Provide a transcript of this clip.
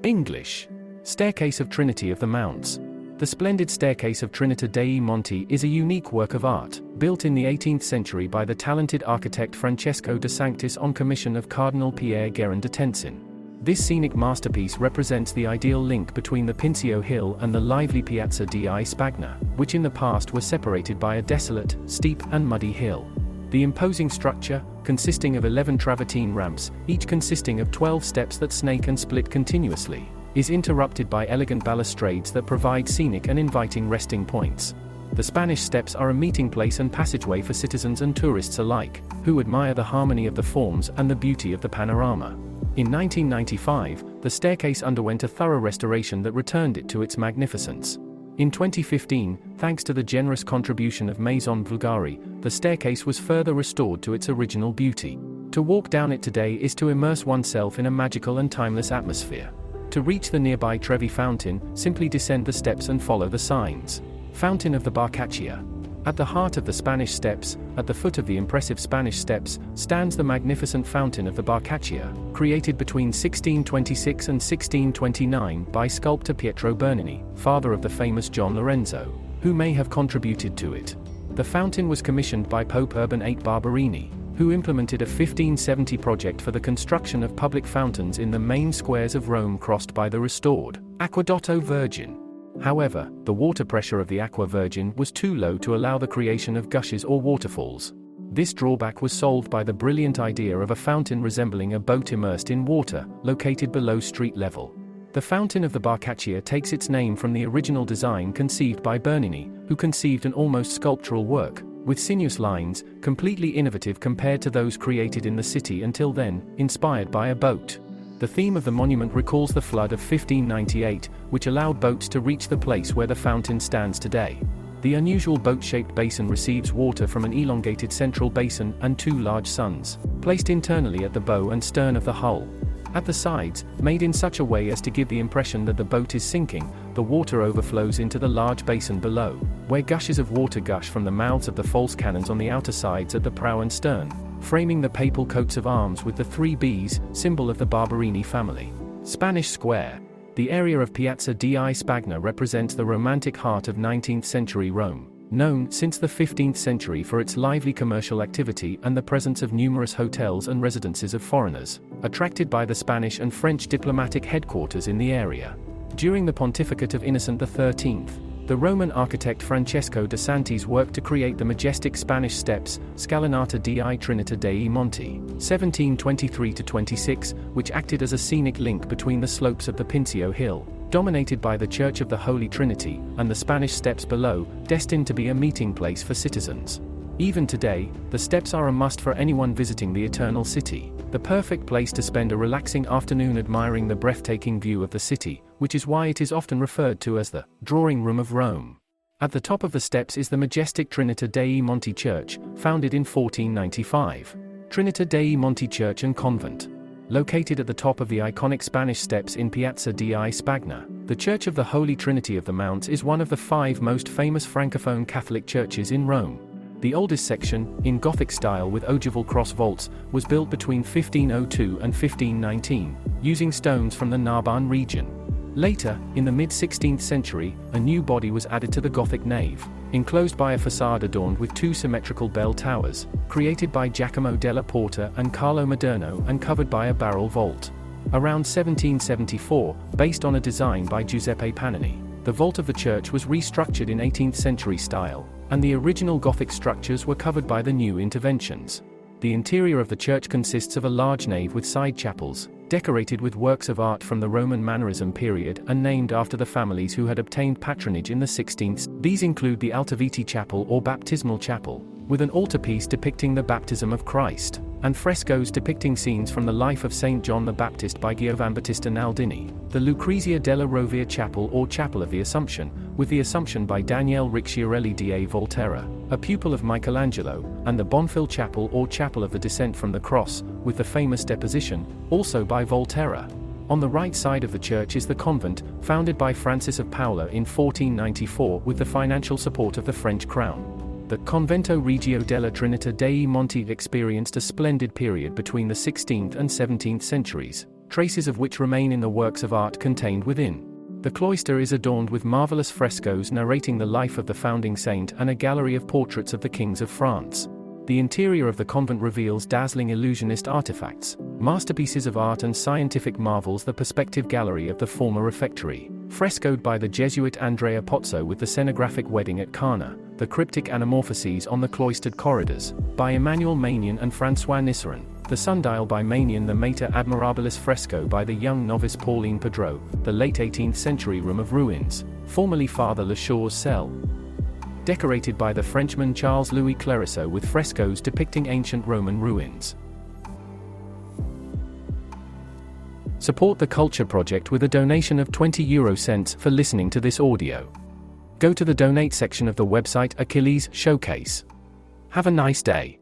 English. Staircase of Trinity of the Mounts. The splendid Staircase of Trinita dei Monti is a unique work of art, built in the 18th century by the talented architect Francesco de Sanctis on commission of Cardinal Pierre Guérin de Tencin. This scenic masterpiece represents the ideal link between the Pincio Hill and the lively Piazza di Spagna, which in the past were separated by a desolate, steep and muddy hill. The imposing structure, consisting of 11 travertine ramps, each consisting of 12 steps that snake and split continuously, is interrupted by elegant balustrades that provide scenic and inviting resting points. The Spanish Steps are a meeting place and passageway for citizens and tourists alike, who admire the harmony of the forms and the beauty of the panorama. In 1995, the staircase underwent a thorough restoration that returned it to its magnificence. In 2015, thanks to the generous contribution of Maison Bulgari, the staircase was further restored to its original beauty. To walk down it today is to immerse oneself in a magical and timeless atmosphere. To reach the nearby Trevi Fountain, simply descend the steps and follow the signs. Fountain of the Barcaccia. At the heart of the Spanish Steps, at the foot of the impressive Spanish Steps, stands the magnificent Fountain of the Barcaccia, created between 1626 and 1629 by sculptor Pietro Bernini, father of the famous John Lorenzo, who may have contributed to it. The fountain was commissioned by Pope Urban VIII Barberini, who implemented a 1570 project for the construction of public fountains in the main squares of Rome crossed by the restored Aquedotto Virgin. However, the water pressure of the Aqua Virgin was too low to allow the creation of gushes or waterfalls. This drawback was solved by the brilliant idea of a fountain resembling a boat immersed in water, located below street level. The Fountain of the Barcaccia takes its name from the original design conceived by Bernini, who conceived an almost sculptural work, with sinuous lines, completely innovative compared to those created in the city until then, inspired by a boat. The theme of the monument recalls the flood of 1598, which allowed boats to reach the place where the fountain stands today. The unusual boat-shaped basin receives water from an elongated central basin and two large suns, placed internally at the bow and stern of the hull. At the sides, made in such a way as to give the impression that the boat is sinking, the water overflows into the large basin below, where gushes of water gush from the mouths of the false cannons on the outer sides at the prow and stern, framing the papal coats of arms with the 3 Bs, symbol of the Barberini family. Spanish Square. The area of Piazza di Spagna represents the romantic heart of 19th century Rome, known since the 15th century for its lively commercial activity and the presence of numerous hotels and residences of foreigners, attracted by the Spanish and French diplomatic headquarters in the area. During the pontificate of Innocent XIII, the Roman architect Francesco de Sanctis worked to create the majestic Spanish Steps, Scalinata di Trinita dei Monti, 1723-26, which acted as a scenic link between the slopes of the Pincio Hill, dominated by the Church of the Holy Trinity, and the Spanish Steps below, destined to be a meeting place for citizens. Even today, the steps are a must for anyone visiting the Eternal City, the perfect place to spend a relaxing afternoon admiring the breathtaking view of the city, which is why it is often referred to as the drawing room of Rome. At the top of the steps is the majestic Trinita dei Monti Church, founded in 1495. Trinita dei Monti Church and Convent. Located at the top of the iconic Spanish Steps in Piazza di Spagna, the Church of the Holy Trinity of the Mounts is one of the 5 most famous Francophone Catholic churches in Rome. The oldest section, in Gothic style with ogival cross vaults, was built between 1502 and 1519, using stones from the Narbonne region. Later, in the mid-16th century, a new body was added to the Gothic nave, enclosed by a facade adorned with 2 symmetrical bell towers, created by Giacomo della Porta and Carlo Maderno and covered by a barrel vault. Around 1774, based on a design by Giuseppe Panini, the vault of the church was restructured in 18th century style, and the original Gothic structures were covered by the new interventions. The interior of the church consists of a large nave with side chapels, decorated with works of art from the Roman Mannerism period and named after the families who had obtained patronage in the 16th. These include the Altaviti Chapel or Baptismal Chapel, with an altarpiece depicting the baptism of Christ, and frescoes depicting scenes from the life of Saint John the Baptist by Giovanbattista Naldini, the Lucrezia della Rovere Chapel or Chapel of the Assumption, with the Assumption by Daniele Ricciarelli da Volterra, a pupil of Michelangelo, and the Bonfil Chapel or Chapel of the Descent from the Cross, with the famous Deposition, also by Volterra. On the right side of the church is the convent, founded by Francis of Paola in 1494 with the financial support of the French crown. The Convento Regio della Trinita dei Monti experienced a splendid period between the 16th and 17th centuries, traces of which remain in the works of art contained within. The cloister is adorned with marvelous frescoes narrating the life of the founding saint and a gallery of portraits of the kings of France. The interior of the convent reveals dazzling illusionist artifacts, masterpieces of art and scientific marvels. The perspective gallery of the former refectory, frescoed by the Jesuit Andrea Pozzo with the scenographic wedding at Cana, the cryptic anamorphoses on the cloistered corridors, by Emmanuel Maignan and François Nisserin, the sundial by Maignan, the Mater Admirabilis fresco by the young novice Pauline Pedreau, the late 18th century room of ruins, formerly Father Lachaux's cell, decorated by the Frenchman Charles-Louis Clerisseau with frescoes depicting ancient Roman ruins. Support the Culture Project with a donation of 20 € for listening to this audio. Go to the donate section of the website Achilles Showcase. Have a nice day.